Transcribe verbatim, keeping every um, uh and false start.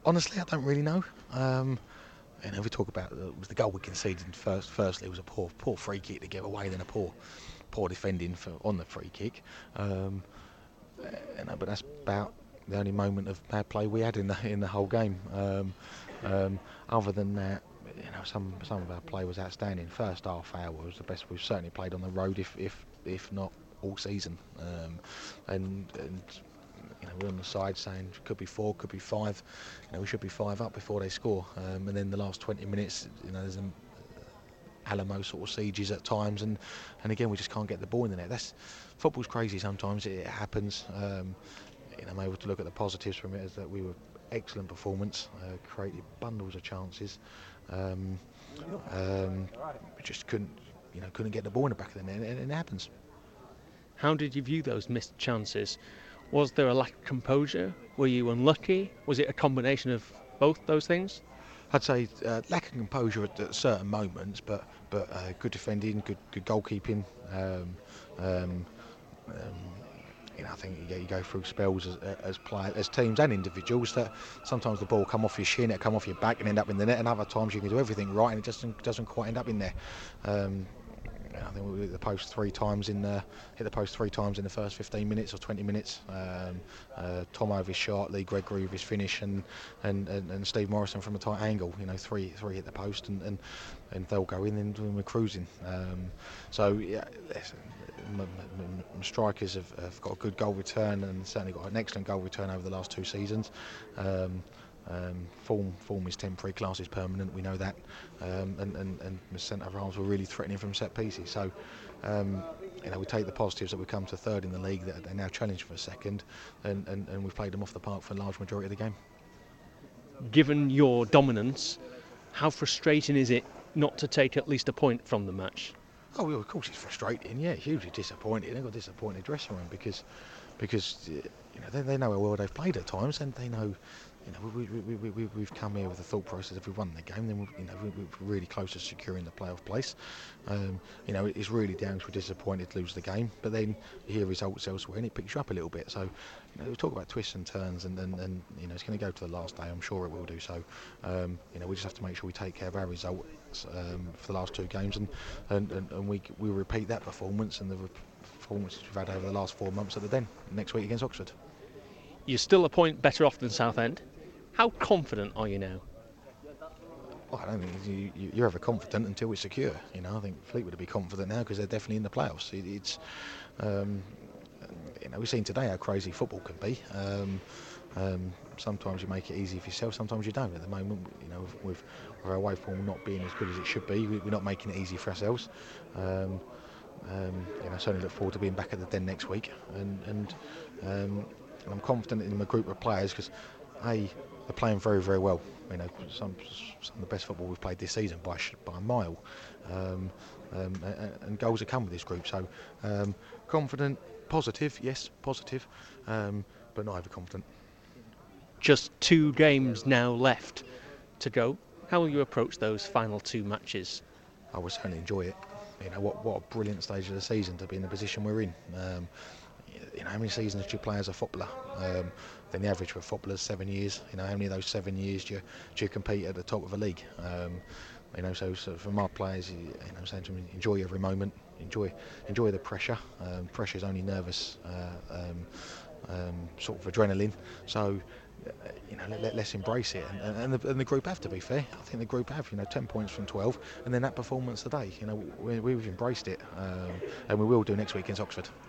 Honestly, I don't really know. Um, you know, we talk about uh, was the goal we conceded first. Firstly, it was a poor, poor free kick to give away, then a poor, poor defending for on the free kick. Um, you know, but that's about the only moment of bad play we had in the in the whole game. Um, um, other than that, you know, some some of our play was outstanding. First half hour was the best we've certainly played on the road, if if if not all season. Um, and and you know, we're on the side saying could be four, could be five. You know, we should be five up before they score. Um, and then the last twenty minutes, you know, there's a Alamo sort of sieges at times, and, and again we just can't get the ball in the net. That's football's crazy sometimes. It, it happens. Um, you know, I'm able to look at the positives from it is that we were excellent performance, uh, created bundles of chances. Um, um, we just couldn't, you know, couldn't get the ball in the back of the net, and, and it happens. How did you view those missed chances? Was there a lack of composure? Were you unlucky? Was it a combination of both those things? I'd say uh, lack of composure at, at certain moments, but but uh, good defending, good good goalkeeping. Um, um, um, you know, I think you, you go through spells as, as players, as teams and individuals that sometimes the ball come off your shin, it come off your back and end up in the net, and other times you can do everything right and it just doesn't, doesn't quite end up in there. Um, I think we hit the post three times in the hit the post three times in the first fifteen minutes or twenty minutes. Um, uh, Tom over his shot, Lee Gregory with his finish, and, and, and, and Steve Morrison from a tight angle. You know, three three hit the post, and, and, and they'll go in, and we're cruising. Um, so yeah, listen, m- m- m- strikers have, have got a good goal return, and certainly got an excellent goal return over the last two seasons. Um, Um, form form is temporary, class is permanent, we know that, um, and, and, and the centre halves were really threatening from set pieces. So um, you know, we take the positives that we come to third in the league, that they're now challenged for second, and, and, and we've played them off the park for a large majority of the game. Given your dominance, how frustrating is it not to take at least a point from the match? Oh well, of course it's frustrating, yeah, hugely disappointing. They've got a disappointed dressing room because because uh, you know, they, they know how well they've played at times, and they know, you know, we, we, we, we, we've come here with the thought process: if we won the game, then we, you know, we, we're really close to securing the playoff place. Um, you know, it's really down to we're disappointed to lose the game, but then you hear results elsewhere and it picks you up a little bit. So, you know, we talk about twists and turns, and, and, and you know, it's going to go to the last day. I'm sure it will do so. Um, you know, we just have to make sure we take care of our results um, for the last two games, and and, and, and we we repeat that performance and the re- performances we've had over the last four months at the Den next week against Oxford. You're still a point better off than Southend. How confident are you now? Well, I don't think you, you, you're ever confident until we're secure. You know, I think Fleetwood would be confident now because they're definitely in the playoffs. It, it's, um, you know, we've seen today how crazy football can be. Um, um, sometimes you make it easy for yourself, sometimes you don't. At the moment, you know, with, with our away form not being as good as it should be, we, we're not making it easy for ourselves. Um, um, you know, I certainly look forward to being back at the Den next week, and and, um, and I'm confident in my group of players because, a, they're playing very, very well. You know, some some of the best football we've played this season by by a mile, um, um, and, and goals have come with this group. So um, confident, positive, yes, positive, um, but not overconfident. Just two games now left to go. How will you approach those final two matches? I will certainly enjoy it. You know, what what a brilliant stage of the season to be in the position we're in. Um, you know, how many seasons do you play as a footballer? Um, then the average for a footballer is seven years. You know, how many of those seven years do you, do you compete at the top of a league? Um, you know, so, so for my players, you know, saying to them, enjoy every moment, enjoy enjoy the pressure. Um, pressure is only nervous, uh, um, um, sort of adrenaline. So, uh, you know, let, let, let's embrace it. And, and, the, and the group have, to be fair. I think the group have, you know, ten points from twelve, and then that performance today. You know, we, we've embraced it, um, and we will do next week against Oxford.